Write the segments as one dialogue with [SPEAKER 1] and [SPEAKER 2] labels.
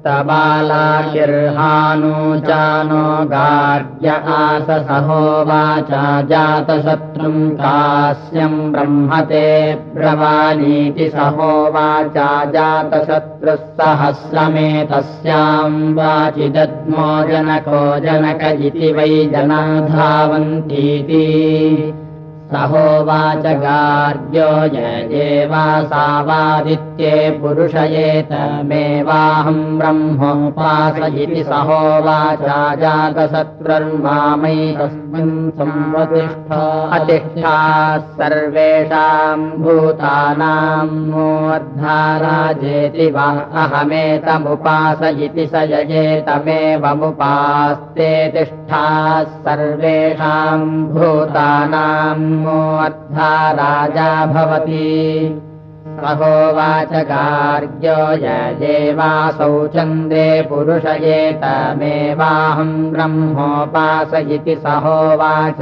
[SPEAKER 1] तबालाकिर्हानो चानो गार्ग्य आस सहोवाचा जातशत्रुम् कास्यम् ब्रह्मते ब्रवानीति सहोवाचा जातशत्रुः सहस्रमेतस्याम् वाचिदद्मो जनको जनक इति वै जना धावन्तीति सहोवाच गार्ग्यो यजेवासावादित्ये पुरुषयेतमेवाहम् ब्रह्मोपासयिति सहोवाचा जातशत्रुर्मामैतस्मिन् संवतिष्ठ अतिष्ठा सर्वेषाम् भूतानाम् मोऽर्धाराजेति वा अहमेतमुपासयिति स यजेतमेवमुपास्ते तिष्ठा सर्वेषाम् भूतानाम् अर्धा राजा भवति सहोवाच गार्ग्यो यजेवासौ चन्द्रे पुरुषयेतमेवाहम् ब्रह्मोपासयिति सहोवाच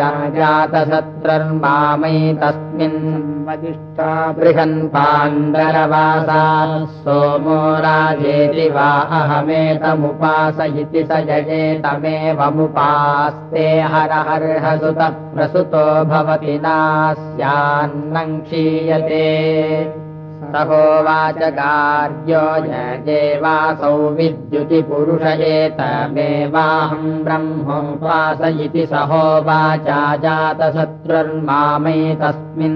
[SPEAKER 1] जातशत्रुर्मामैतस्मिन् वदिष्ठा बृहन्पाण्डरवासा सोमो राजेति वा अहमेतमुपासयिति स यजेतमेवमुपास्ते हरहर्हसुतः प्रसुतो भवति नास्यान्नम् क्षीयते सहोवाच गार्ग्यो यजेवासौ विद्युतिपुरुषयेतमेवाहम् ब्रह्मोपासयिति सहोवाचा जातशत्रुर्मामैतस्मिन्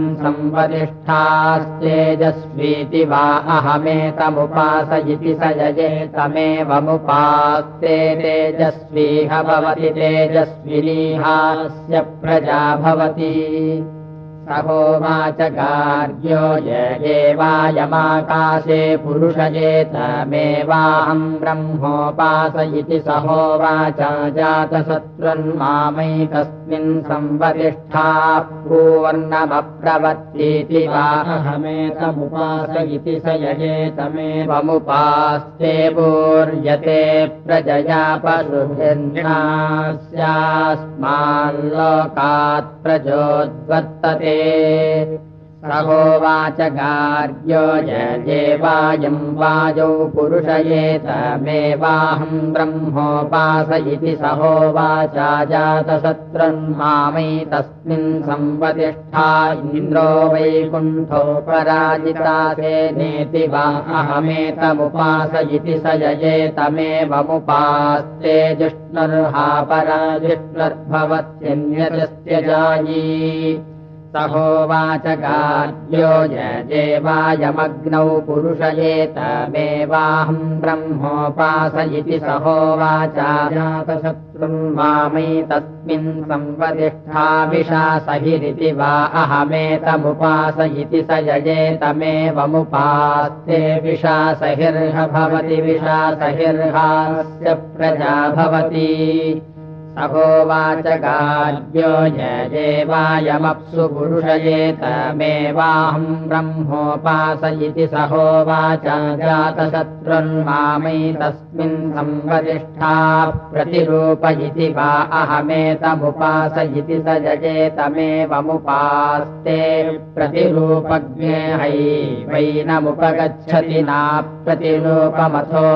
[SPEAKER 1] संवतिष्ठास्तेजस्वीति वा अहमेतमुपासयिति स यजेतमेवमुपास्ते तेजस्वीह भवति तेजस्विनीहास्य प्रजा भवति सहोवाच गार्ग्यो यजेवायमाकाशे पुरुषयेतमेवाहम् ब्रह्मोपासयिति सहोवाचा जातशत्रुर्मामैतस्मिन् संवतिष्ठा पूर्णमप्रवत्तीति वा अहमेतमुपासयिति स यजेतमेवमुपास्ते पूर्यते प्रजया पशुभिर्नास्यास्माल्लोकात् प्रजोद्वर्तते सहोवाच गार्ग्यो यजेवायम् वाजौ पुरुषयेतमेवाहम् ब्रह्मोपासयिति सहोवाचा जातशत्रुर्मामैतस्मिन् संवतिष्ठा इन्द्रो वैकुण्ठोपराजितासेनेति वा अहमेतमुपासयिति स यजेतमेवमुपास्ते जिष्णुर्हा पराजिष्णुर्भवत्यन्यजस्त्यजायी सहोवाच गार्ग्यो यजेवायमग्नौ पुरुषयेतमेवाहम् ब्रह्मोपासयिति सहोवाचा जातशत्रुर्मामैतस्मिन् संवतिष्ठा विशासहिरिति वा अहमेतमुपासयिति स यजेतमेवमुपास्ते विशासहिर्ह भवति विशासहिर्हास्य प्रजा भवति सहोवाच गार्ग्यो यजेवायमप्सु पुरुषयेतमेवाहम् ब्रह्मोपासयिति सहोवाचा जातशत्रुर्मामैतस्मिन् संवतिष्ठा प्रतिरूपयिति वा अहमेतमुपासयिति स यजेतमेवमुपास्ते प्रतिरूपज्ञे हैवैनमुपगच्छति नाप्रतिरूपमथो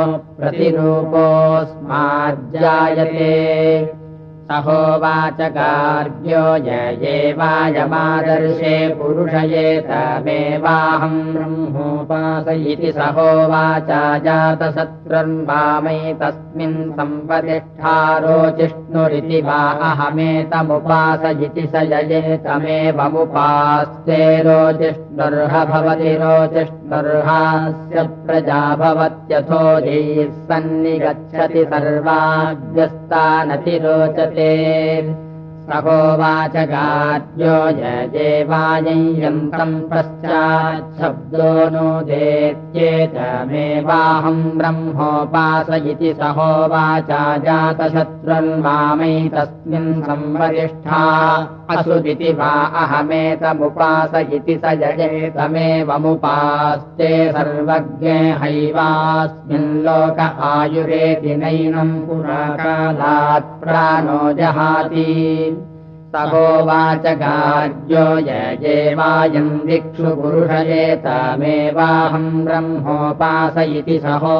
[SPEAKER 1] प्रतिरूपोऽस्माज्जायते सहोवाच गार्ग्यो यजेवायमादर्शे पुरुषयेतमेवाहम् ब्रह्मोपासयिति सहोवाचा जातशत्रुर्मामैतस्मिन् संवतिष्ठा रोचिष्णुरिति वा अहमेतमुपासयिति स यजेतमेवमुपास्ते रोचिष्णुर्ह भवति रोचिष्णुर्हास्य प्रजा भवत्यथो जैः सन्निगच्छति सर्वाभ्यस्तानतिरोचते सहोवाच गार्ग्यो यजेवायञ्यन्तम् पश्चाच्छब्दो नोदेत्येतमेवाहम् ब्रह्मोपासयिति सहोवाचा जातशत्रुर्मामैतस्मिन् संवतिष्ठा असुदिति वा अहमेतमुपासयिति स यजेतमेवमुपास्ते सर्वज्ञे हैवास्मिन् लोक आयुरेति नैनम् पुराकालात् प्राणो जहाति सहोवाच गार्ग्यो यजेवायम् दिक्षु पुरुषयेतमेवाहम् ब्रह्मोपासयिति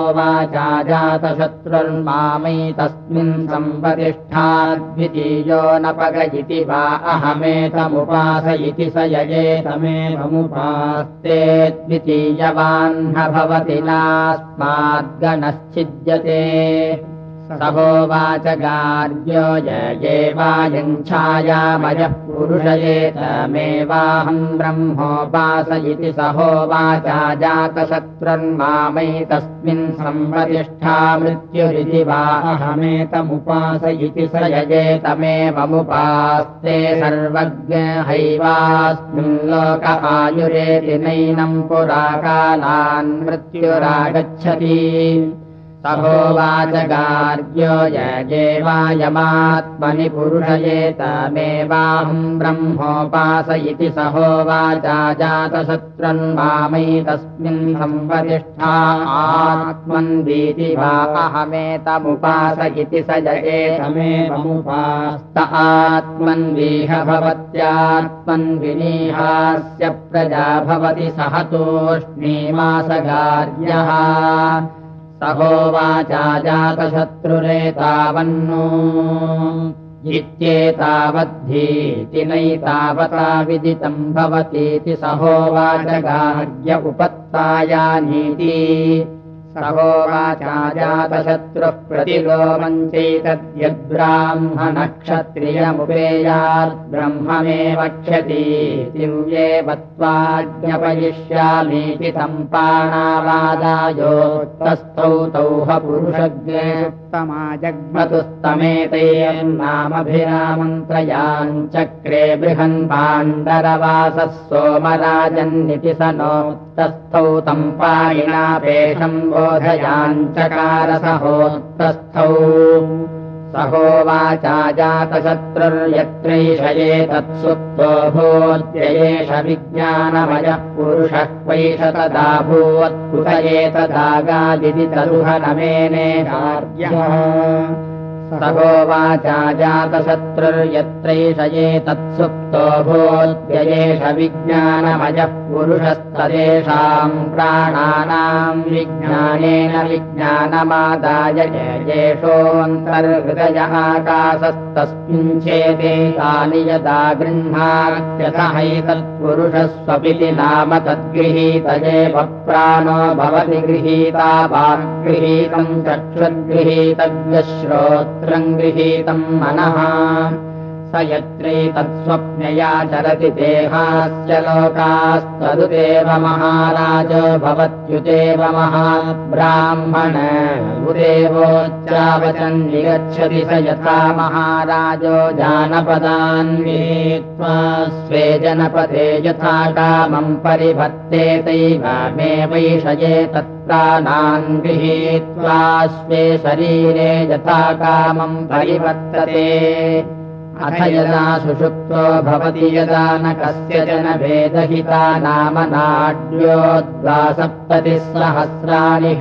[SPEAKER 1] सहोवाचाजातशत्रुर्मामैतस्मिन् सम्पतिष्ठाद्वितीयो न पगयिति वा अहमेतमुपासयिति स यजेतमेवमुपास्ते द्वितीयवान् न भवति नास्माद्गणश्चिद्यते सहोवाच गार्ग्यो यजेवायम् छायामयः पुरुषयेतमेवाहम् ब्रह्मोपासयिति सहोवाचाजातशत्रुर्मामैतस्मिन् सम्पतिष्ठा मृत्युरिति वा अहमेतमुपासयिति स यजेतमेवमुपास्ते सर्वज्ञ हैवास्मिन् लोक आयुरेति नैनम् पुरा कालान् मृत्युरागच्छति सहोवाच गार्ग्यो यजेवायमात्मनि पुरुषयेतमेवाहम् ब्रह्मोपासयिति सहोवाचाजातशत्रुर्मामैतस्मिन् सम्पतिष्ठा आत्मन्वीति वा अहमेतमुपासयिति स यजेतमेवमुपास्त आत्मन्वीह भवत्यात्मन्विनीहास्य प्रजा भवति सह तूष्णीमासगार्यः सहोवाचाजातशत्रुरेतावन्नो इत्येतावद्धीति नैतावता विदितम् भवतीति सहोवाच गार्ग्य उपत्तायानीति सहोवाचाजातशत्रुः प्रतिलोमञ्चैतद्यद्ब्राह्मणक्षत्रियमुपेयाद्ब्रह्ममेव क्षतीतिव्येव त्वाज्ञपयिष्यामीति तम् पाणावादायोक्तस्थौ तौह पुरुषज्ञे उत्तमाजग्मतुस्तमेतैर्नामभिरामन्त्रयाञ्चक्रे बृहन् पाण्डरवासः सोमराजन्निति स नोक्तस्थौ तम् पाणिनापेशम् बोधयाञ्चकारसहोत्तस्थौ सहोवाचाजातशत्रुर्यत्रैषये तत्सुप्तो भूत्ययेष विज्ञानमयः पुरुषः क्वैष तदाभूवत्कुत एतदागादिति तदुहनमेने गार्ग्यः सहोवाचाजातशत्रुर्यत्रैषये तत्सुप्तो भूत्ययेष विज्ञानमयः पुरुषस्तदेषाम् प्राणानाम् विज्ञानेन विज्ञानमादाय येषोऽन्तर्हृदय आकाशस्तस्मिन् छेदे तानि यदा गृह्णात्यथहैतत्पुरुषः स्वपिति नाम तद्गृहीतयेव प्राणो भवति गृहीता वाग्गृहीतम् चक्षुर्गृहीतव्यः श्रोत्रम् गृहीतम् मनः स यत्रैतत्स्वप्नया चरति देहास्य लोकास्तदुदेव महाराजो भवत्युदेव महाब्राह्मण उदेवोच्चावचन् निगच्छति स यथा महाराजो जानपदान् विहित्वा स्वे जनपदे यथा कामम् परिभत्तेतैवमेवैषये तत्प्राणान् गृहीत्वा स्वे शरीरे यथा कामम् परिवर्तते अथ यदा सुषुप्तो भवति यदा न कस्यचन भेदहिता नाम नाड्योद्वासप्ततिसहस्राणि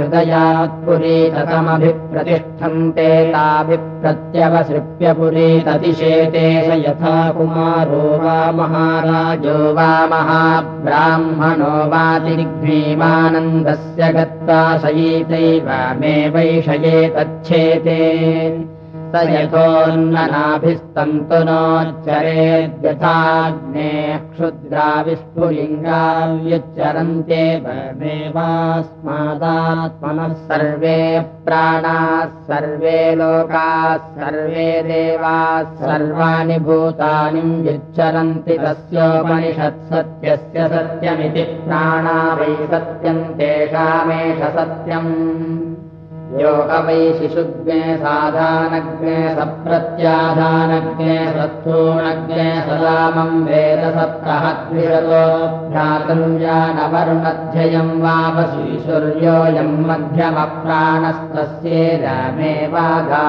[SPEAKER 1] हृदयात्पुरीतमभिप्रतिष्ठन्ते ताभिप्रत्यवसृप्य पुरीततिशेते स यथा कुमारो वा महाराजो वा महाब्राह्मणो वातिग्भीमानन्दस्य गत्वा शयीतैवमेवैषये तच्छेते स यथोन्ननाभिस्तन्तुनोच्चरेद्यथाग्ने क्षुद्राविस्फुलिङ्गाव्युच्चरन्त्येवमेवास्मादात्मनः सर्वे प्राणाः सर्वे लोकाः सर्वे देवाः सर्वाणि भूतानि व्युच्चरन्ति तस्योपनिषत्सत्यस्य सत्यमिति प्राणा वै सत्यम् तेषामेष सत्यम् यो वै शिशुज्ञे साधानज्ञे सप्रत्याधानज्ञे सत्थूणज्ञे सलामम् वेद सप्तहद्विषतो भ्रातुञ्जानवरुणध्ययम् वावशीशुर्योऽयम्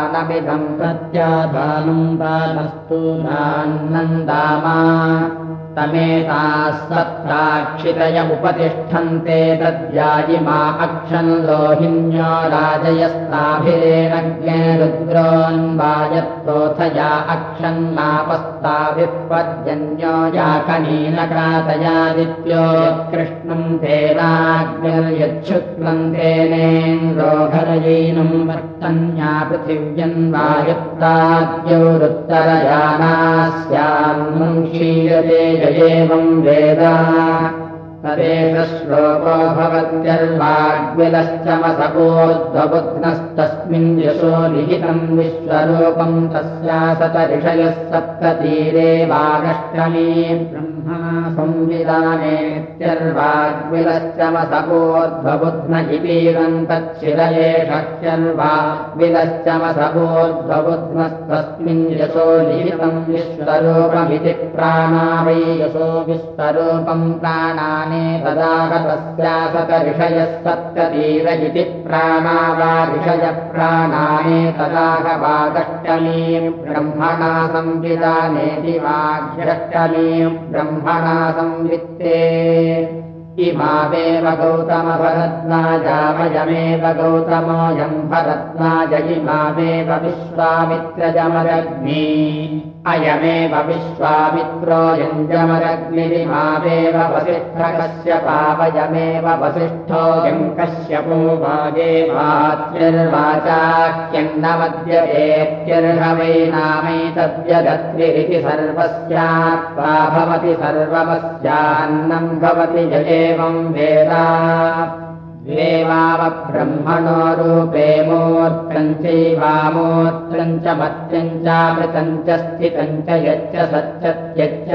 [SPEAKER 1] मध्यमप्राणस्तस्येदमेवागानमिदम् प्रत्याधानम् प्राणस्तु नान्नन्दामा तमेताः सप्ताक्षितय उपतिष्ठन्ते तद्यायिमा अक्षन् लोहिन्यो राजयस्ताभिरेणज्ञे रुद्रोऽन्वायत्तोथया अक्षन्नापस्ताभिः पर्जन्यो याकनीनकातयादित्यो कृष्णम् तेनाग्निर्यच्छुक्लम् तेनेन्द्रोघरयैनम् वर्तन्या पृथिव्यन्वायुक्ताद्यौरुत्तरयानास्याम् क्षीयते एवम् वेद तदेष श्लोको भवत्यर्वाग्विलश्चमसकोद्वबुध्नस्तस्मिन् यशो निहितम् विश्वरूपम् तस्यासतऋषयः सप्ततीरे वागष्टमी ब्रह्मणा संविदानेत्यर्वाग्विलश्चमसकोद्वबुध्न इतीदम् तच्छिरयेषह्यर्वाग्विलश्चमसकोद्वबुध्नस्तस्मिन् यशो निहितम् विश्वरूपमिति प्राणा वै यशो विश्वरूपम् प्राणानि तदागतस्यासतऋषयः सप्ततीर इति प्राणा वा ऋषयप्राणानि तदागवागष्टमीम् ब्रह्मणा संविदानेति वाग्यष्टमीम् ब्रह्मणा संवित्ते इमावेव गौतमभरद्वाजामयमेव गौतमोऽयम् भरद्वाज इमावेव विश्वामित्रजमदग्नि अयमेव विश्वामित्रोऽयम् जमदग्निरिमावेव वसिष्ठकश्यपावयमेव वसिष्ठोऽयम् कश्यपो वागेवात्यर्वाचाख्यन्नमद्यतेत्यर्हवैनामैतद्यदत्रिरिति सर्वस्यात्वा भवति सर्वमस्यान्नम् भवति एवम् वेदा द्वेवावब्रह्मणो रूपे मूर्तम् चैवामूर्तम् च मत्यम् चामृतम् च स्थितम् च यच्च सच्च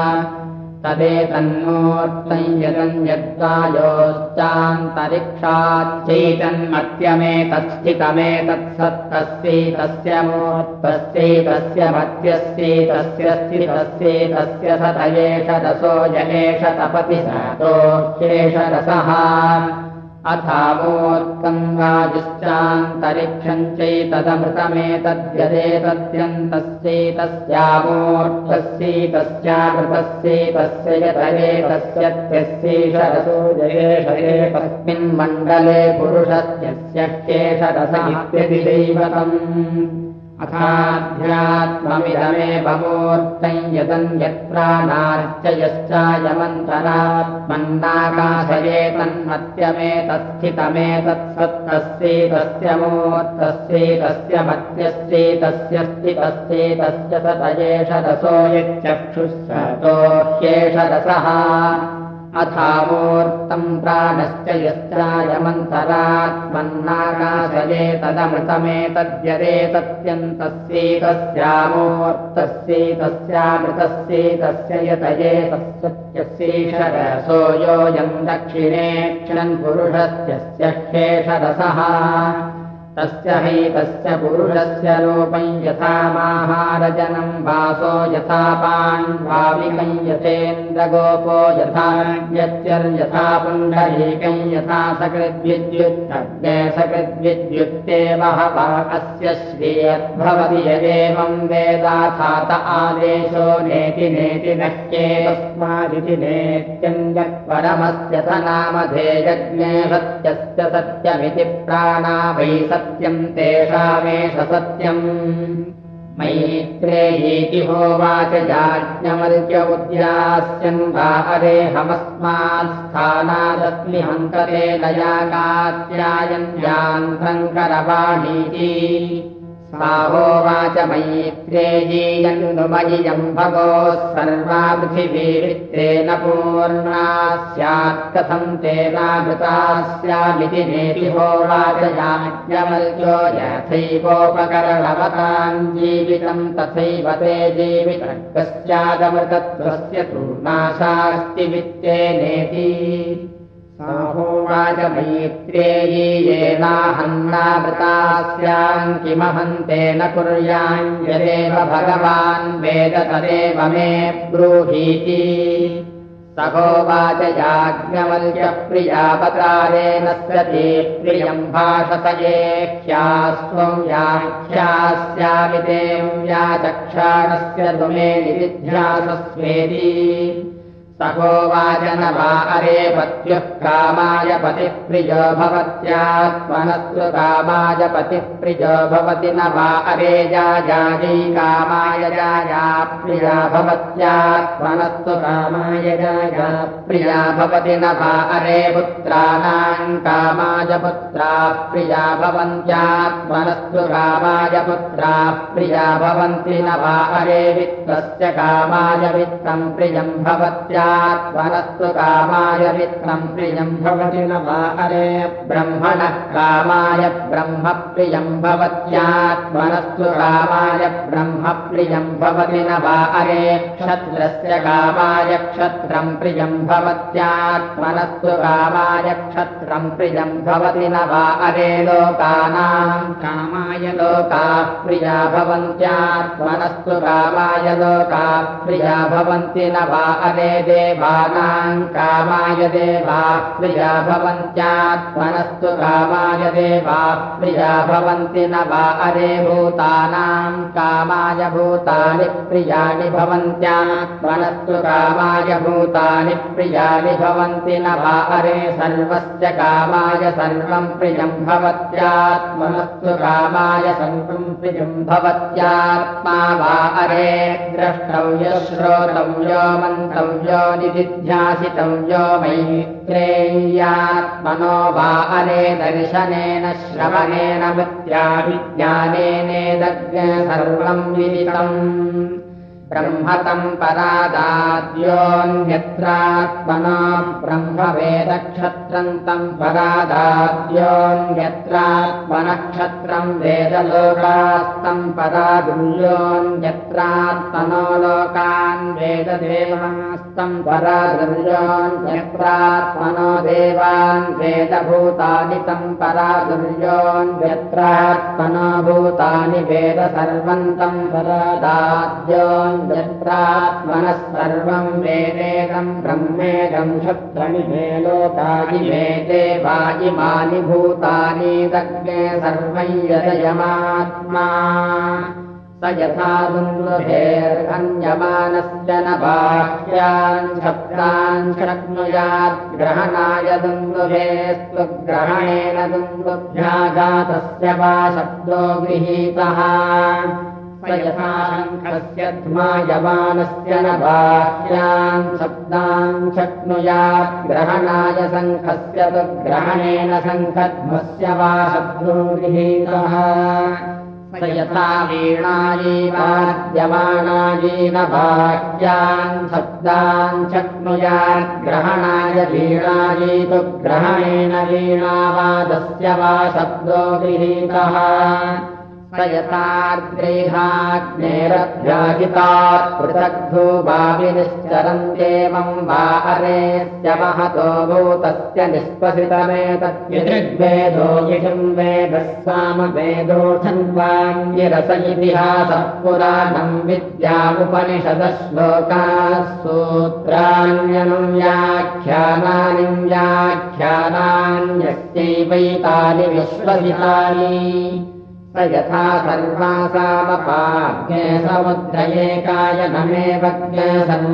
[SPEAKER 1] तदेतन्मूर्तम् यदम् यद्वायोश्चान्तरिक्षाच्चैतन्मत्यमेतत्स्थितमेतत्सत्तस्यैतस्य मूर्तस्यैतस्य मत्यस्यैतस्य स्थितस्यैतस्य सत एष रसो यमेष तपति सतोऽह्येष रसः अथामूर्तम् वायुश्चान्तरिक्षम् चैतदमृतमेतद्यदेतद्यन्तस्यैतस्यामूर्तस्यैतस्यामृतस्यैतस्य यतरेतस्यत्यस्यैष रसो जयेष तस्मिन् मण्डले पुरुषस्यस्य ह्येष रसः इत्यति दैवतम् अथाध्यात्ममिदमेव मूर्तम् यदन्यत्राणार्चयश्चायमन्तरात्मन्नाकाशयेतन्मत्यमेतत्स्थितमेतत्सत्तस्यैतस्य मूर्तस्यैतस्य मत्यस्यैतस्य स्थितस्यैतस्य तत एष रसो यच्चक्षुः सतो ह्येष रसः अथामूर्तम् प्राणश्च यश्चायमन्तरात्मन्नाकाशयेतदमृतमेतद्यदेतत्यन्तस्यैतस्यामूर्तस्यैतस्यामृतस्यैतस्य यतयेतस्यैष रसो योऽयम् दक्षिणे क्षन् पुरुषस्य ह्येष रसः तस्य हैतस्य पुरुषस्य रूपम् यथा माहारजनम् वासो यथा पाण्वाविकम् यथेन्द्रगोपो यथा यत्यर्यथा पुण्डरीकम् यथा सकृद्विद्युत्तज्ञे सकृद्विद्युत्तेव हवा अस्य श्रियद्भवति यदेवम् वेदाथात आदेशो नेति नेति नह्ये तस्मादिति नेत्यम् यत्परमस्य स नामधेयज्ञे सत्यस्य सत्यमिति प्राणा वै सत्यम् तेषामेष सत्यम् मैत्रेयीति होवाच याज्ञवल्क्य उद्यास्यन् वा अरेहमस्मात्स्थानादस्मि हन्तते नया कात्यायन्यान्ध्रम् करवाणीति सा होवाच मैत्रेयीयन्नुमयियम् भगोः सर्वा पृथिवी वित्तेन पूर्णा स्यात् कथम् तेनावृता स्यामिति नेति होवाच याज्ञवल्क्यो यथैवोपकरणवताम् जीवितम् तथैव ते जीवितः तु नाशास्ति वित्तेनेति सा होवाच मैत्रेयी येनाहन्नावृतास्याम् किमहन्तेन कुर्याम् यदेव भगवान् वेद तदेव मे ब्रूहीति स होवाच याज्ञवल्क्यप्रियापकारेण स्वते प्रियम् भाषत ये ह्यास्त्वम् याख्यास्यामि तेम् याचक्षाणस्य तुमे निधिध्यासस्वेति सहोवाच न वा अरे पत्युः कामाय पतिप्रियो भवत्यात्मनस्तु कामाय पतिप्रियो भवति न वा अरे जायायै कामाय जाया प्रिया भवत्यात्मनस्तु कामाय जाया प्रिया भवति न वा अरे पुत्राणाम् कामाय पुत्रा प्रिया भवन्त्यात्मनस्तु कामाय पुत्रा प्रिया भवन्ति न वा अरे वित्तस्य कामाय वित्तम् प्रियम् भवत्यात्मनस्तु कामाय वित्तम् प्रियम् भवति न वा अरे ब्रह्मणः कामाय ब्रह्म प्रियम् भवत्यात्मनस्तु कामाय ब्रह्म प्रियम् भवति न वा अरे क्षत्रस्य कामाय क्षत्रम् प्रियम् भवत्यात्मनस्तु कामाय क्षत्रम् प्रियम् भवति न वा अरे लोकानाम् कामाय लोकाः प्रिया भवन्त्यात्मनस्तु कामाय लोकाः प्रिया भवन्ति न वा अरे देवानाम् कामाय देवाः प्रिया भवन्त्यात्मनस्तु कामाय देवाः प्रिया भवन्ति न वा अरे भूतानाम् कामाय भूतानि प्रियाणि भवन्त्यात्मनस्तु कामाय भूतानि प्रियाणि भवन्ति न वा अरे सर्वस्य कामाय सर्वम् प्रियम् भवत्यात्मनस्तु कामाय सर्वम् प्रियम् भवत्यात्मा वा अरे द्रष्टव्यो श्रोतव्यो मन्तव्यो निदिध्यासितव्यो मैत्रेय्यात्मनो वा अरे दर्शनेन श्रवणेन विज्ञानेनेदज्ञ सर्वम् विदितम् ब्रह्मतम् परादाद्योऽन्यत्रात्मनो ब्रह्मवेदक्षत्रम् तम् परादाद्योऽन्यत्रात्मनक्षत्रम् वेदलोकास्तम् परादुर्योऽन्यत्रात्मनो लोकान् वेददेवास्तम् परादुर्योऽन्यत्रात्मनो देवान् वेदभूतानि तम् परादुर्योऽन्यत्रात्मनो भूतानि वेद सर्वम् तम् परादाद्योन् यत्रात्मनः सर्वम् वेदेदम् ब्रह्मेदम् क्षत्राणि मे लोकानि मे देवायिमानि भूतानि दग्ने सर्वं यदयमात्मा स यथा दुन्दुभेर्हन्यमानस्य न बाह्यान् शब्दान् शक्नुयात् ग्रहणाय दुन्दुभेस्तु ग्रहणेन दुन्दुभ्याघातस्य वा शब्दो गृहीतः स यथा शङ्खस्य ध्मायमानस्य न बाह्यान् शब्दान् शक्नुयात् ग्रहणाय शङ्खस्य तु ग्रहणेन शङ्खध्मस्य वा शब्दो गृहीतः स यथा वीणायै वाद्यमानायै न बाह्यान् शब्दान् शक्नुयात् ग्रहणाय वीणायै तु ग्रहणेन वीणावादस्य वा शब्दो गृहीतः स यथाग्रेहाग्नेरभ्याहितात् पृथग्धूभाविनिश्चरन्त्येवम् वा अरेस्य महतो भूतस्य निष्पसितमेतद्यदृग्वेदो यिषम् वेदः सामवेदोऽथन्वाङ्गिरस इतिहासः पुराणम् विद्यामुपनिषदः श्लोकाः सूत्राण्यनुव्याख्यानानि व्याख्यानान्यस्यैवैतानि विश्वसितानि स यथा सर्वासामपाज्ञे समुद्रयेकाय नमेवज्ञ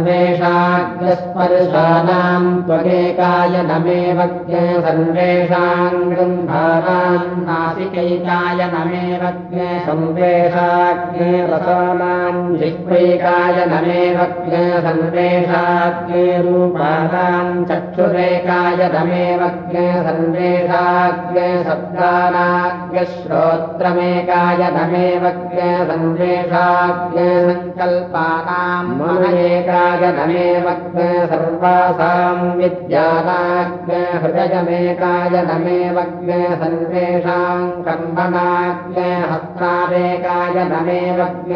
[SPEAKER 1] सर्वेषाग्रस्पर्शानाम् त्वगेकाय नमेवज्ञ सर्वेषाम् गन्धानाम् नासिकैकाय नमेवज्ञ सर्वेषाग्ने रसानाम् जिह्वैकाय नमेवज्ञ सर्वेषाग्ने रूपानाम् चक्षुरेकाय नमेवज्ञ सर्वेषाग्ने शब्दानाग्श्रोत्रमे एकाय नमेवज्ञ सर्वेषाज्ञ सङ्कल्पानाम् मनयेकाय नमेवज्ञ सर्वासाम् विद्यानाज्ञ हृदयमेकाय नमेवज्ञ सर्वेषाम् कर्मणाज्ञ हस्तारेकाय नमेवज्ञ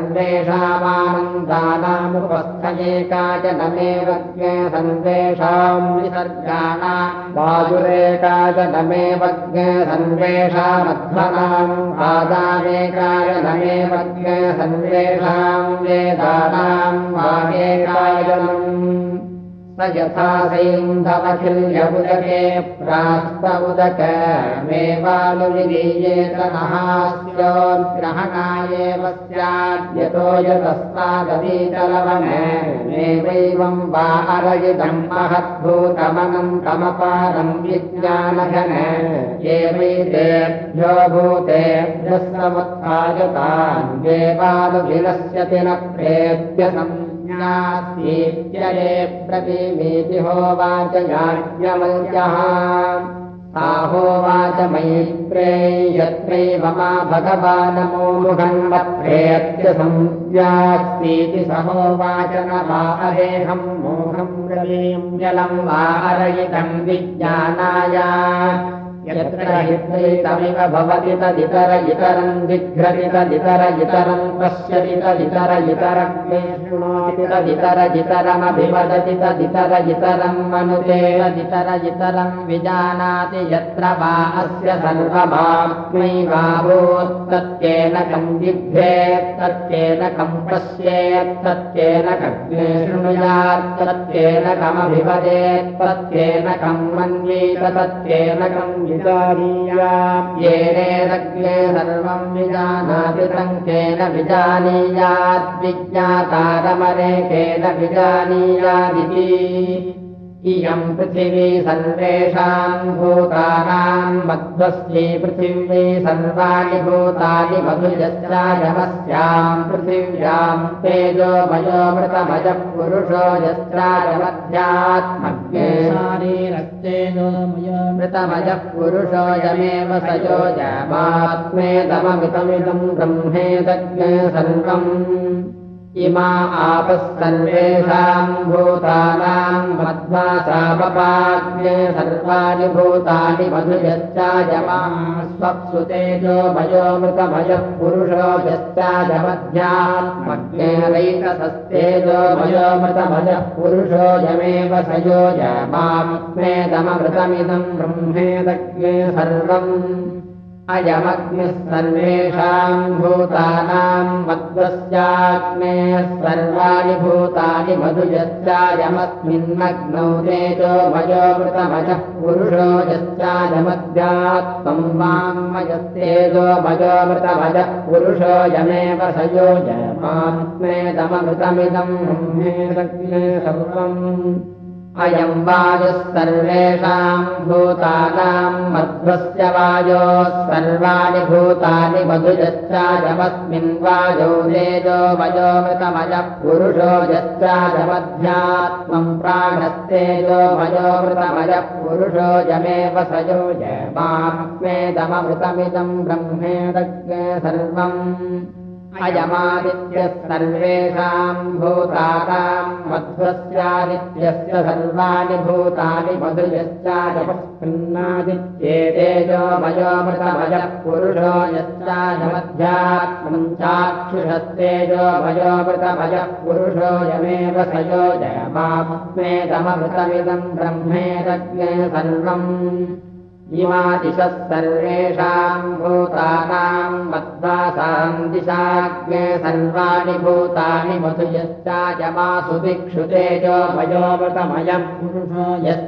[SPEAKER 1] सर्वेषामानन्दानामुपस्थयेकाय नमेवज्ञ सर्वेषाम् विसर्गाणाम् वायुरेकाय नमेवज्ञ सर्वेषामध्वनाम् पादावेकाय नमेवज्ञ सर्वेषाम् वेदानाम् वागेकायनम् स यथा सैन्धवखिल्यमुदके प्रास्त उदकमेवानुविधीयेतनहास्योग्रहणायेव स्याद्यतो यतस्मादवीतलवनेवैवं वा अरयिदम् महद्भूतमनन्तमपारम् विज्ञानघन एवैतेभ्यो भूतेभ्यः समुत्थायतान् देवानुविनश्यति न प्रेभ्य संज्ञास्येत्यये प्रतिमेति होवाच याज्ञवल्क्यः साहोवाच मैत्रेय्यत्रैव मा भगवानमोमुखन्मत्प्रेत्य संज्ञास्तीति सहोवाच न वा अहेहम् मोहम् रवीम् जलम् वा अरयितम् विज्ञानाय यत्र हितमिव भवति तदितरयितरम् जिघ्रति तदितरयितरम् पश्यति तदितरयितरग्ने शृणोति तदितरयितरमभिवदति तदितरयितरम् मनुते तदितरयितरम् विजानाति यत्र वा अस्य सर्वमात्मैवाभूत्तत्तेन कम् जिघ्रेत् तत्तेन कम् पश्येत् तत्तेन कग्ने शृणुयात् तत्तेन कमभिवदेत् तत्तेन कम् मन्येत तत्तेन कम् येनेदग्ने सर्वम् विजानाति तङ्केन विजानीयात् विज्ञातारमनेकेन विजानीयादिति इयम् पृथिवी सर्वेषाम् भूतानाम् मध्वस्यै पृथिवी सर्वाणि भूतानि मधुजस्राजमस्याम् पृथिव्याम् तेजो मयोमृतमजः पुरुषो यस्राजमध्यात्मज्ञे शारीरस्तेजो मयोमृतमजः पुरुषो यमेव स योजमात्मेदममितमिदम् ब्रह्मेदज्ञे सर्वम् इमा आपः सर्वेषाम् भूतानाम् मध्वासापपाग्ने सर्वाणि भूतानि मधुजश्चाजमास्वप्सु तेजो मयोमृतमयः पुरुषो यश्चाजमध्यात्मज्ञे रैतसस्तेजो मयोमृतमयः पुरुषो यमेव स योजमात्मेदममृतमिदम् ब्रह्मेदज्ञे सर्वम् अयमग्निः सर्वेषाम् भूतानाम् मध्वस्याग्ने सर्वाणि भूतानि मधुजश्चायमस्मिन्नग्नौ तेजो मयोमृतमजः पुरुषो यश्चायमध्यात्मम् वाङ्मयस्तेजो मयोमृतमजः पुरुषो यमेव स योजमात्मेदममृतमिदम् ब्रह्मेदग्ने सर्वम् अयम् वायुः सर्वेषाम् भूतानाम् मध्वस्य वायोः सर्वाणि भूतानि मधुजश्चाजमस्मिन् वायो तेजो मयोमृतमजः पुरुषो यश्चाजमध्यात्मम् प्राणस्तेजो मयोमृतमजः पुरुषो यमेव स योजमात्मेदममृतमिदम् ब्रह्मेदग्ने सर्वम् अयमादित्यः सर्वेषाम् भूतानाम् मध्वस्यादित्यस्य सर्वाणि भूतानि मधुजश्चाजमस्मिन्नादित्ये तेजो मयोमृतमजः पुरुषो यश्चाजमध्यात्मम् चाक्षुषस्तेजो मयोमृतमजः पुरुषो यमेव स योजमात्मेदममृतमिदम् ब्रह्मेदग्ने सर्वम् इमादिशः सर्वेषाम् भूतानाम् मध्वासाम् दिशाग्ने सर्वाणि भूतानि मधुजश्चाजमासु दिक्षु तेजो मयोमृतमयः पुरुषो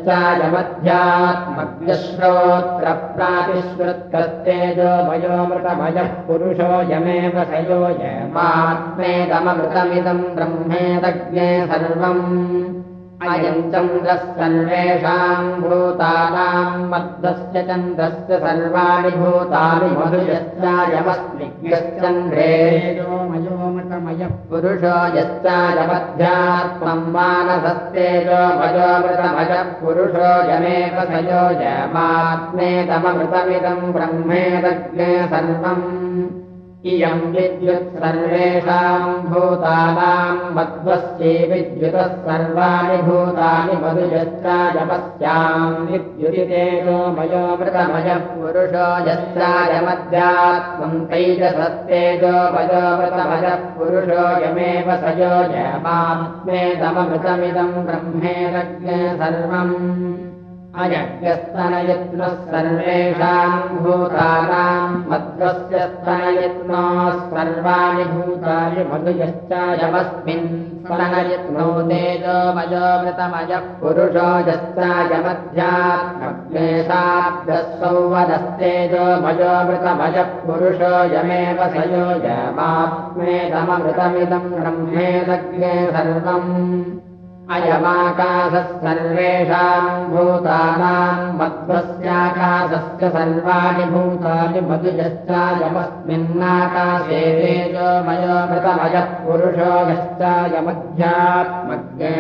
[SPEAKER 1] यश्चाजमध्यात्मज्ञश्रोत्रप्रातिश्रुत्कस्तेजो मयोमृतमयः पुरुषो यमेव स योजमात्मेदममृतमिदम् ब्रह्मेदग्ने सर्वम् अयम् चन्द्रः सर्वेषाम् भूतानाम् मध्वस्य चन्द्रस्य सर्वाणि भूतानि मधुजश्चायमस्मिज्ञश्चन्द्रे मयोमृतमयः पुरुषो यश्चाजमध्यात्मम् मानसस्तेजो मयोमृतमयः पुरुषो यमेव स योजमात्मेदममृतमिदम् ब्रह्मेदग्ने सर्वम् इयम् विद्युत् सर्वेषाम् भूतानाम् मध्वस्यै विद्युतः सर्वाणि भूतानि मधुजश्चाजमस्याम् विद्युति तेजो मयोमृतमयः पुरुषो यश्चाजमध्यात्मम् तैजसस्तेजो मयोमृतमयः पुरुषो यमेव स योजमात्मेदममृतमिदम् ब्रह्मेदग्ने सर्वम् अयज्ञस्तनयत्नः सर्वेषाम् भूतानाम् मध्वस्य स्तनयत्नोः सर्वाणि भूतानि मधुयश्चायमस्मिन् स्तनयत्नो तेजोमयोमृतमयः पुरुषो यश्चायमध्यात्मग्ने साब्दः सौवदस्तेजोमयोमृतमयः पुरुषो यमेव स यो यमात्मेदममृतमिदम् ब्रह्मेदग्ने सर्वम् अयमाकाशः सर्वेषाम् भूतानाम् मध्वस्याकाशस्य सर्वाणि भूतानि मधुयश्चायमस्मिन्नाकाशे तेजोमयोमृतमयः पुरुषो यश्चायमध्यात्मग्ने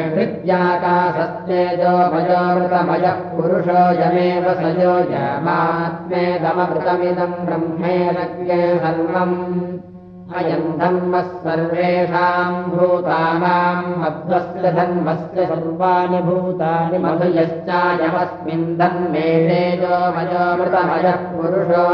[SPEAKER 1] हृद्याकाशस्तेजोमयोमृतमयः पुरुषो यमेव स यो यमात्मेदममृतमिदम् ब्रह्मेदग्ने सर्वम् अयम् धर्मः सर्वेषाम् भूतानाम् मध्वस्य धर्मस्य सर्वाणि भूतानि मधुयश्चायमस्मिन् धर्मे तेजोमयोमृतमयः पुरुषो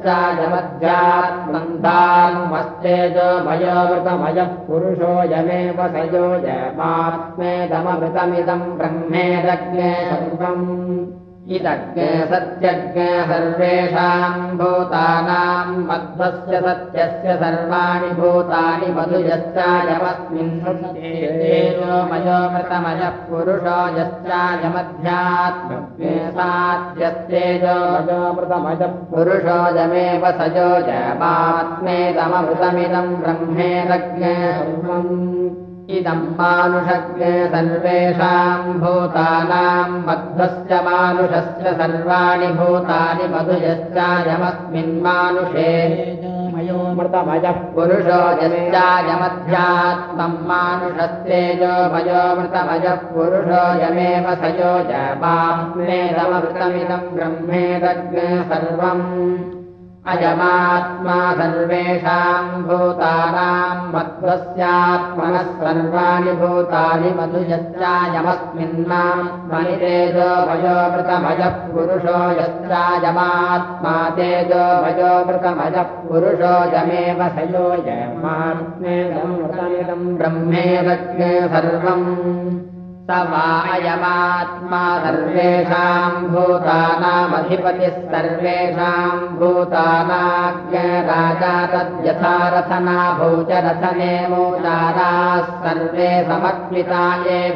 [SPEAKER 1] यश्चायमध्यात्मन्तान्मस्तेजोमयोमृतमयः पुरुषो यमेव स यो यमात्मेदममृतमिदम् ब्रह्मेदग्ने सर्वम् इदग्ने सत्यज्ञे सर्वेषाम् भूतानाम् मध्वस्य सत्यस्य सर्वाणि भूतानि मधुयश्चायमस्मिन् तेजोमयोमृतमयः पुरुषो यश्चायमध्यात्मग्ने सात्यस्तेजोमयोमृतमयः पुरुषो यमेव स यो यमात्मेदममृतमिदम् ब्रह्मेदग्ने सर्वम् इदम् मानुषज्ञे सर्वेषाम् भूतानाम् मध्वस्य मानुषस्य सर्वाणि भूतानि मधुयश्चायमस्मिन्मानुषे मयोमृतमयः पुरुषो यश्चायमध्यात्मम् मानुषस्तेजोमयोमृतमयः पुरुषो यमेव स यो यमात्मेदममृतमिदम् ब्रह्मेदग्ने सर्वम् अयमात्मा सर्वेषाम् भूतानाम् मध्वस्यात्मनः सर्वाणि भूतानि मधुयश्चायमस्मिन्मात्मनि तेजोमयोमृतमयः पुरुषो यश्चायमात्मा तेजोमयोमृतमयः पुरुषो यमेव स यो यमात्मेदममृतमिदम् ब्रह्मेदग्ने सर्वम् स वा अयमात्मा सर्वेषाम् भूतानामधिपतिः सर्वेषाम् भूतानाज्ञराजा तद्यथा रथनाभौ च रथने मोदाराः सर्वे समर्पिता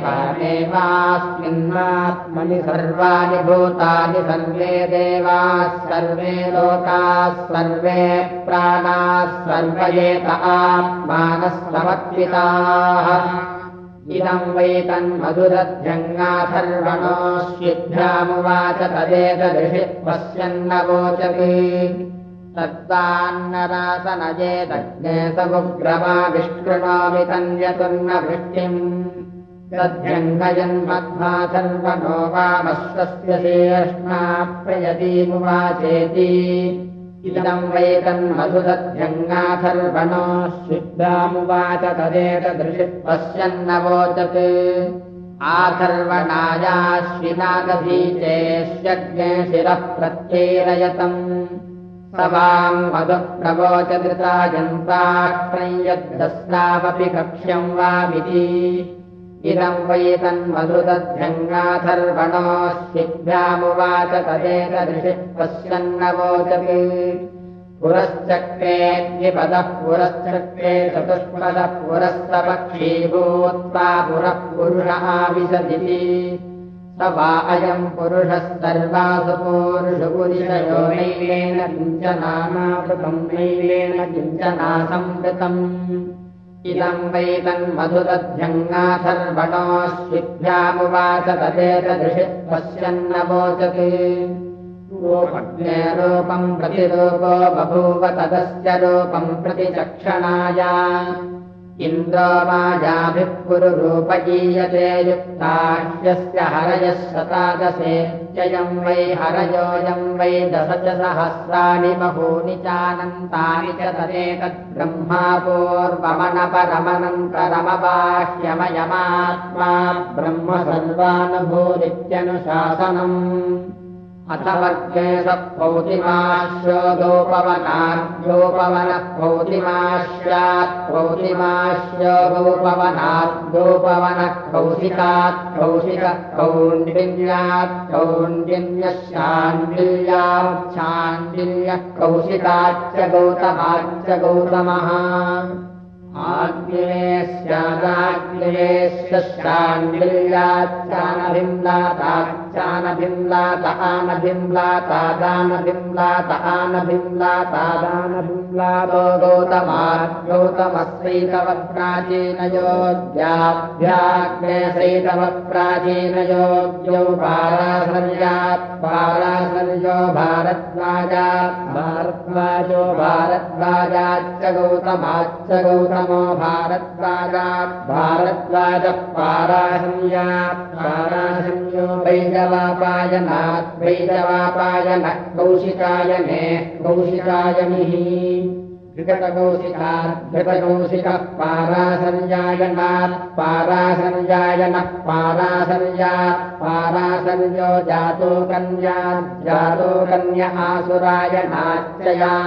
[SPEAKER 1] एवमेवास्मिन्नात्मनि सर्वाणि भूतानि सर्वे देवाः सर्वे लोकाः सर्वे प्राणाः सर्वयेत आत्मानः समर्पिताः इदम् वै तन्मधुरध्यङ्गाथर्वणोऽश्विभ्यामुवाच तदेतदृशि पश्यन्नवोचति तत्तान्नरासनजेतज्ञे स उग्रमा विष्कृणोमि तन्यतुर्न वृष्टिम् तध्यङ्गयन्मध्वाथर्वणो वामश्वस्य शेष्णा प्रयतीमुवाचेति इदम् वै तन्मधुरध्यङ्गाथर्वणोऽश्विभ्यामुवाच तदेतदृशि पश्यन्नवोचत् आथर्वणायाश्विनादधीचेष्यज्ञे शिरः प्रत्येरयतम् स वाम् मधुप्रवोचदृतायन्ताक्रय्यद्दस्नावपि कक्ष्यम् वामिति इदम् वै तन्मधुरध्यङ्गाथर्वणोऽश्विभ्यामुवाच तदेतदृशि पश्यन्नवोचत् पुरश्चक्रेऽग्निपदः पुरश्चक्रे चतुष्पदः पुरस्तपक्षी भूत्वा पुरः पुरुषः विशदिति स वा अयम् पुरुषः सर्वासु पूरुषु पुरुषयो नैलेन किञ्चनानावृतम् नैलेन किञ्चनासंवृतम् इदम् वै तन्मधुरध्यङ्गाथर्वणोऽश्विभ्यामुवाच तदेतदृशि पश्यन्नवोचत् रूपज्ञे रूपम् प्रतिरूपो बभूव तदस्य रूपम् प्रतिचक्षणाय इन्द्रो मायाभिः पुरुरूपयीयते युक्ताह्यस्य हरयः शतादशेत्ययम् वै हरयोऽयम् वै दश च सहस्राणि बहूनि चानन्तानि च तदेतद्ब्रह्मा पूर्वमनपरमनन्तरमबाह्यमयमात्मा ब्रह्म सर्वानुभूरित्यनुशासनम् अथ वर्गे सपौतिमाश्यो गोपवनाद्योपवनः पौतिमाश्यात् पौतिमाश्यो गोपवनात् गोपवनः कौशिकात् कौशिकः कौण्डिन्यात् कौण्डिन्यः शाण्डिल्यात् शाण्डिल्यः कौशिकाच्च गौतमाच्च गौतमः आग्नेयस्यादाग्नेयस्य शाण्डिल्याच्चानभिम्लाताच्चानभिम्लात आनभिम्लातादानभिम्लात आनभिम्लातादानभिम्लातो गौतमात् गौतमस्यैतवप्राचीनयोग्याभ्याग्नेयसैतव प्राचीनयोग्यौ पारासर्यात् पारासर्यो भारद्वाजात् भारद्वाजो भारद्वाजाच्च गौतमाच्च गौतमो भारद्वाजात् भारद्वाजः पारासर्यात् पारासर्यो वैजवापायनात् वैजवापायनः कौशिकायने कौशिकायनिः घृतकौशिकात् घृतकौशिकः पारासर्यायनात् पारासर्यायनः पारासर्यात् पारासर्यो जातो कन्यात् जातो कन्या आसुरायणाच्च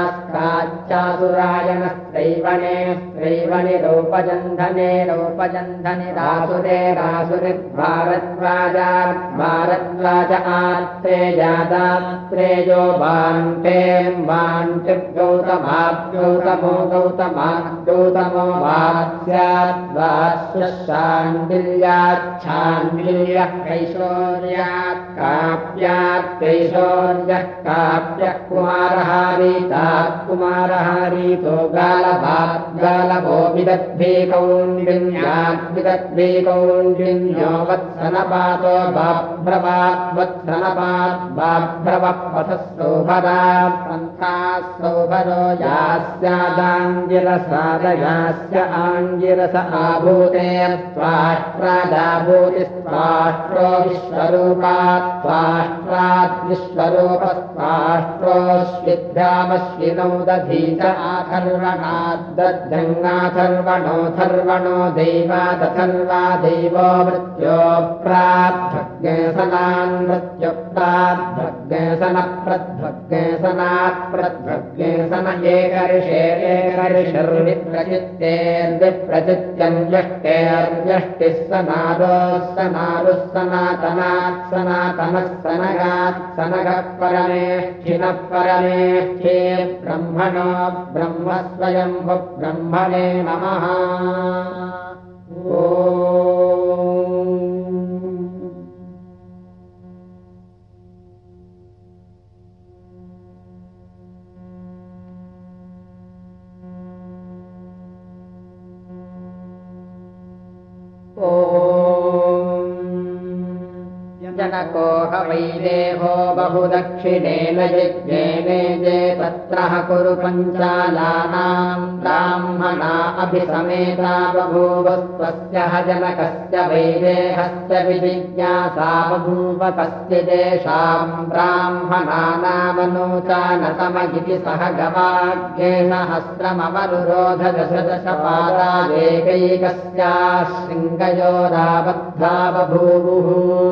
[SPEAKER 1] यास्ताच्चासुरायणस्त्रैवणे स्त्रैवणिरोपजन्धने रोपजन्धनि रासुरे रासुरिर्भारद्वाजात् भारद्वाज आत्रे जातात्रेयो वान्तें वान्तिर्गौतमाभ्यो गौतमो गौतमात् गौतमो वात्स्यात् वात्स्यः शाण्डिल्यात् शाण्डिल्यः कैशोर्यात् काप्यात् कैशोर्यः काप्यः कुमारहारीतात् कुमारहारीतो गालभात् गालभो विदग्धीकौण्डिन्यात् विदग्धीकौण्डिन्यो वत्सनपातो बाभ्रवात् वत्सनपात् बाभ्रवः पथः सौभरात् पन्थाः सौभरो यास्यादाङ्गिरसादयास्य आङ्गिरस आभूते स्वाष्ट्रादाभूतिस्वाष्ट्रो विश्वरूपात् स्वाष्ट्रात् विश्वरूपस्वाष्ट्रोऽश्विभ्यामश्विनौ दधीच आथर्वणात् दद्धङ्गाथर्वणोऽथर्वणो दैवादथर्वा दैवो मृत्यो प्राद्भग्नेसनान् मृत्यो प्राद्भग्नेसनप्रद्भग्नेसनात् प्रद्भग्नेसन एकर्षे एकर्षर्विप्रचित्तेर्विप्रचित्यन्यष्टेर्व्यष्टिः सनादोः सनादुः सनातनात् सनातनः सनगात् सनगः परमेष्ठिनः परमेष्ठे ब्रह्मणो ब्रह्म स्वयंभुः ब्रह्मणे नमः जनको ह वै देहो बहुदक्षिणेन यज्ञेनेजे तत्रः कुरु पञ्चालानाम् ब्राह्मणा अभिसमेता बभूवस्त्वस्य ह जनकस्य वैदेहस्य विजिज्ञासा बभूव कश्चिदेषाम् ब्राह्मणानामनूचानतमगिति सह गवाग्येन हस्रमवरुरोध दशदशपादादेकैकस्याः शृङ्गयोराबद्धा बभूवुः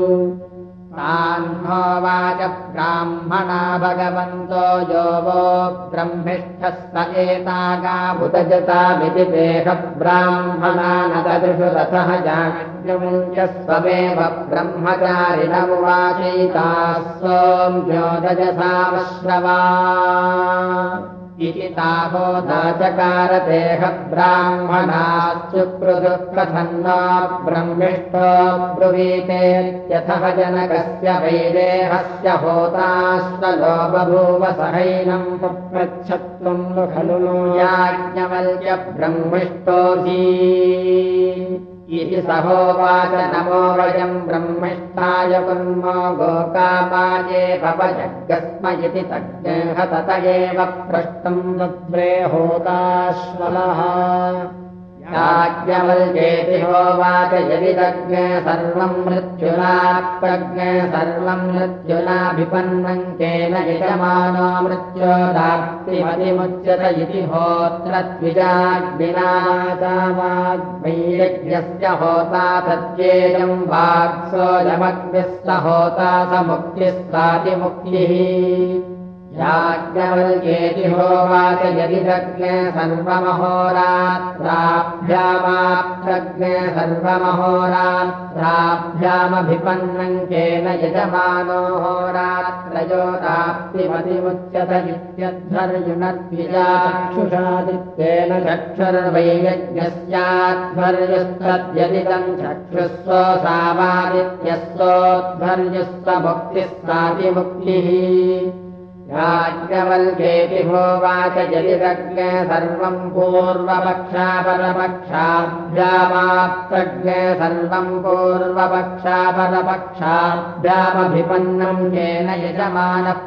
[SPEAKER 1] तान्होवाच ब्राह्मणा भगवन्तो यो वो ब्रह्मिष्ठः स एतागाभुतजतामिति देह ब्राह्मणा न ददृशु रथः जाग्यमुञ्चस्वमेव ब्रह्मचारिणमुवाचैताः सोम्योदजसामश्रवा इति तावो दाचकारदेह ब्राह्मणाश्चुक्रुधुः कथन्ना ब्रह्मिष्ठो ब्रुवीते यथः जनकस्य वैदेहस्य होताश्वलो बभूव सहैनम् पप्रच्छत्वम् खलु नो याज्ञवल्क्य ब्रह्मिष्ठोऽसि इति सहोवाच नमो वयम् ब्रह्मिष्ठाय कुर्मो गोकामाये भवजग्गस्म इति तज्ञः तत एव पृष्टम् वध्रे होताश्वलः याज्ञवल्क्येति होवाच यदिदग्ने सर्वम् मृत्युना प्रज्ञे सर्वम् मृत्युनाभिपन्नम् केन यजमानो मृत्योदाप्तिमतिमुच्यत इति होत्रद्विजाग्निना वाग्वैयज्ञस्य होता तद्येयम् वाक्सोऽयमग्निः होता स मुक्तिस्तातिमुक्तिः याज्ञवल्क्येति होवाच यदिदग्ने सर्वमहोरात्राभ्यामाप्रज्ञे सर्वमहोरात्राभ्यामभिपन्नम् केन यजमानो होरात्रयोदाप्तिमतिमुच्यत इत्यध्वर्युणद्विजाचक्षुषादित्येन चक्षुर्वैयज्ञस्याध्वर्युस्तद्यदिदम् चक्षुस्वसावादित्यस्वोध्वर्युस्व मुक्तिस्तातिमुक्तिः याज्ञवल्क्येति होवाच यदिदग्ने सर्वम् पूर्वपक्षापरपक्षाभ्यामाप्रज्ञे सर्वम् पूर्वपक्षापरपक्षाभ्यामभिपन्नम् येन यजमानः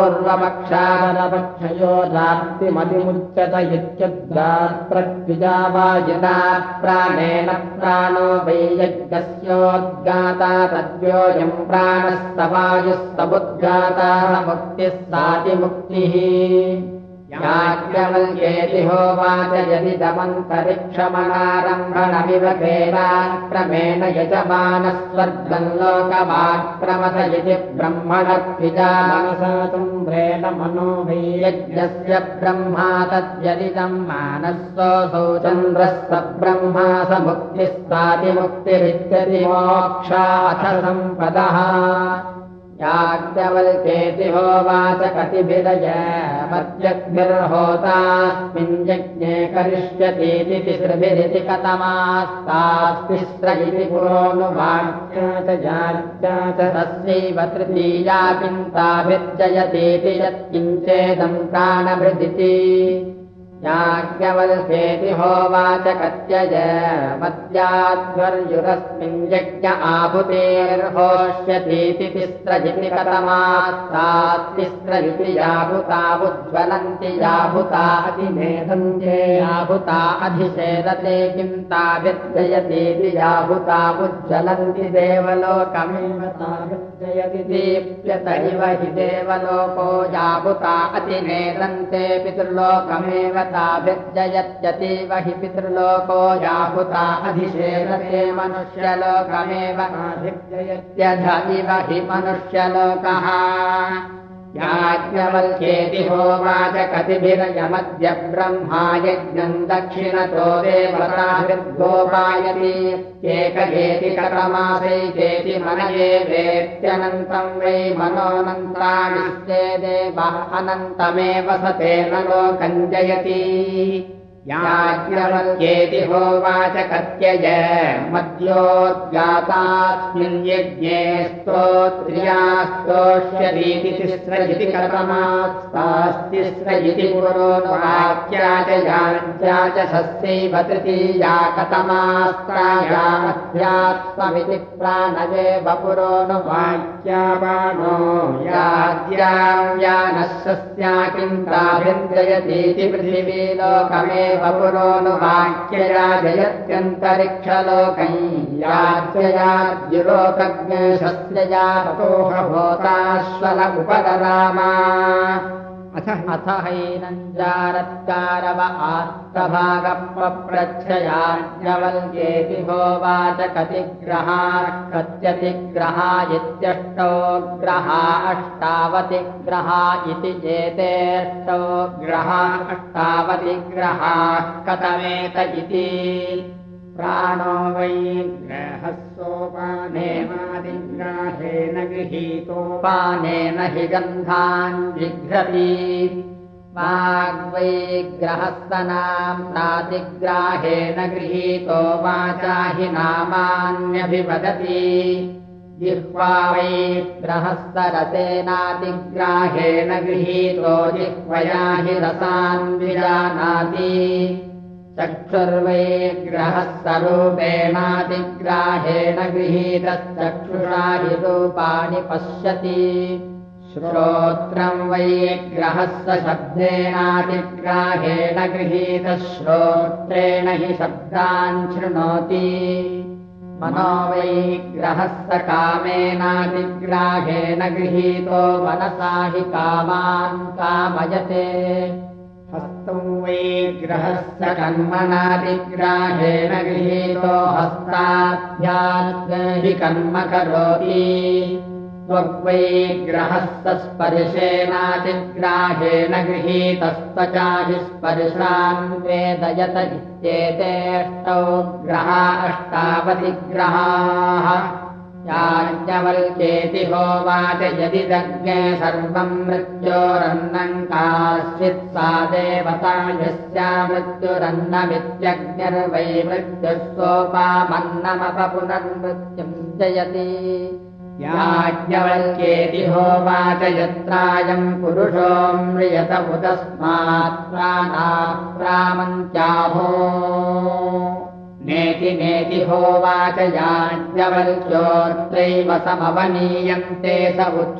[SPEAKER 1] पूर्वपक्षापरपक्षयोदाप्तिमतिमुच्यत इत्यद्गात्रद्विजावायिना प्राणेन प्राणो वै यज्ञस्योद्गाता तद्योऽयम् प्राणस्तवायुस्तमुद्गाता मुक्तिः याज्ञवल्क्येति होवाच यदिदमन्तरिक्षमनारम्भणमिव केनाक्रमेण यजमानः स्वर्गम् लोकमाक्रमत इति ब्रह्मणद्विजामनसा तुम्भ्रेण मनो वै यज्ञस्य ब्रह्मा तद्यदिदम् मानसोऽसौ चन्द्रस्य ब्रह्मा स मुक्तिस्तातिमुक्तिरित्यति मोक्षाथ सम्पदः याज्ञवल्क्येति होवाच कतिभिरयमद्यग्भिर्होतास्मिन् यज्ञे करिष्यतीति तिसृभिरिति कतमास्तास्तिस्र इति पुरोनुवाक्या च याज्ञा च तस्यैव तृतीया किन्ताभिर्जयतीति यत्किञ्चेदम् प्राणभृदिति याज्ञवल्क्येति होवाच कत्ययमद्याध्वर्युरस्मिन् यज्ञ आहुतेर्होष्यतीति तिस्रजिति कतमास्तास्तिस्रजिति याहुतावुज्ज्वलन्ति याहुता अतिमेधन्ते याहुता अधिशेदते किन्ताभिर्जयतीति याहुतावुज्ज्वलन्ति देवलोकमेव ताभिर्जयति दीप्यत इव हि देवलोको याहुता अतिमेधन्ते पितृलोकमेव ताभिर्जयत्यतीव हि पितृलोको याहुता अधिशेरते मनुष्यलोकमेव आधिर्जयत्यध इव हि मनुष्यलोकः याज्ञवल्क्येति होवाच कतिभिरयमद्य ब्रह्मा यज्ञम् दक्षिणतो देवताभिर्गोपायति एकयेति कतमासैकेति मनये वेत्यनन्तम् वै मनोऽनन्तानिश्चे देवः अनन्तमेव स तेन लोकम् जयति याज्ञवल्क्येति होवाच कत्यय मद्योद्गातास्मिन् यज्ञे स्तोत्र्या स्तोष्यतीति तिस्रजिति कतमास्तास्तिस्र इति पुरोनुवाक्या च याज्ञा च षष्ठैव तृतीया कतमास्त्रायामध्यात्ममिति प्राणवेव पुरोनुवाक्या बाणो याज्ञाम् यानः शस्या किन्ताभिर्जयतीति पृथिवीलोकमेव पुरोनुवाक्यया जयत्यन्तरिक्षलोकै याज्ञयाद्युलोकज्ञशस्यया ततोह भूताश्वल उपदरामा अथ हैनञ्जारत्कारव आत्तभागप्रच्छयाज्ञवल्क्येति होवाच कतिग्रहा कत्यतिग्रहा इत्यष्टौ ग्रहा अष्टावतिग्रहा इति एतेऽष्टौ ग्रहा अष्टावतिग्रहा कथमेत इति प्राणो वै ग्रहस्सोपानेनादिग्राहेण गृहीतोपानेन हि गन्धान् जिघ्रति वाग्वै ग्रहस्तनाम्नातिग्राहेण गृहीतो वाचा हि नामान्यभिवदति जिह्वा वै ग्रहस्तरसेनातिग्राहेण गृहीतो जिह्वया हि रसान् विजानाति चक्षुर्वै ग्रहस्तरूपेणातिग्राहेण गृहीतश्चक्षुषा हि रूपाणि पश्यति श्रोत्रम् वै ग्रहस्य शब्देनातिग्राहेण गृहीतः श्रोत्रेण हि शब्दान् शृणोति मनो वै ग्रहस्य कामेनातिग्राहेण गृहीतो मनसा हि कामान् कामयते हस्तौ वै ग्रहस्य कर्मणातिग्राहेण गृहीतो हस्ताभ्याम् हि कर्म करोति त्वग्वै ग्रहस्य स्पर्शेनातिग्राहेण गृहीतस्त्वचा हि स्पर्शान् वेदयत इत्येतेऽष्टौ ग्रहा अष्टावतिग्रहाः याज्ञवल्क्येति होवाच यदि दग्ने सर्वम् मृत्योरन्नम् काश्चित् सा देवता यस्या मृत्युरन्नमित्यग्निर्वै मृत्युः सोपामन्नमपपुनर्मृत्युम् जयति याज्ञवल्क्येति होवाच यत्रायम् पुरुषो म्रियत उदस्मात् प्राणाप्रामन्त्याहो नेति नेति होवाच याज्ञवल्क्योऽत्रैव समवनीयन्ते स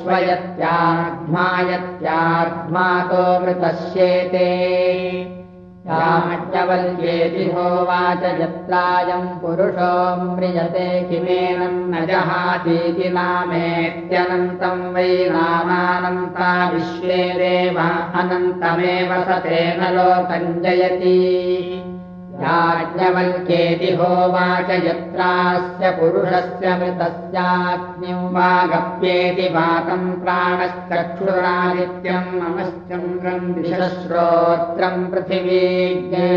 [SPEAKER 1] उच्छ्वयत्याध्मायत्याध्मातो मृतस्येते याज्ञवल्क्येति होवाच यत्रायम् पुरुषो म्रियते किमेनम् न जहातीति नामेत्यनन्तम् वै नामानन्ता विश्वे देवा अनन्तमेव स तेन लोकम् जयति याज्ञवल्क्येति होवाच यत्रास्य पुरुषस्य मृतस्याग्निं वागप्येति वातम् प्राणश्चक्षुरादित्यम् नमश्चन्द्रम् दिशश्रोत्रम् पृथिवीज्ञे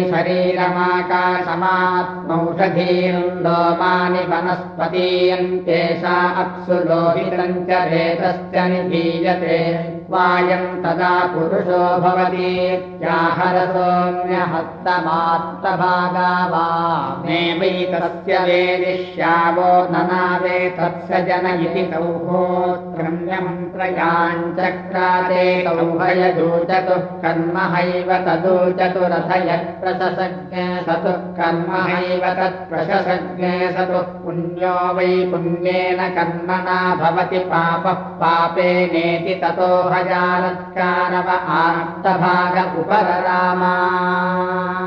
[SPEAKER 1] शरीरमाकाशमात्मौषधीम् लोमानि वनस्पतीयम् तेषा अप्सु लोहितम् च रेतश्च निधीयते वायम् तदा पुरुषो भवति याहरसोऽन्यहस्तमात्तभागा वा मे वै तस्य वेदिष्यावो ननावे तत्स जन इति तौहोत्रम्यमन्त्रयाञ्चक्राते तौभयदूचतुः कर्महैव तदूचतुरथयः प्रशसज्ञे सतुः कर्महैव तत्प्रशसज्ञे सतुः पुण्यो वै पुण्येन कर्मणा भवति पापः पापेनेति ततो जानत्कारव आर्तभाग उपररामा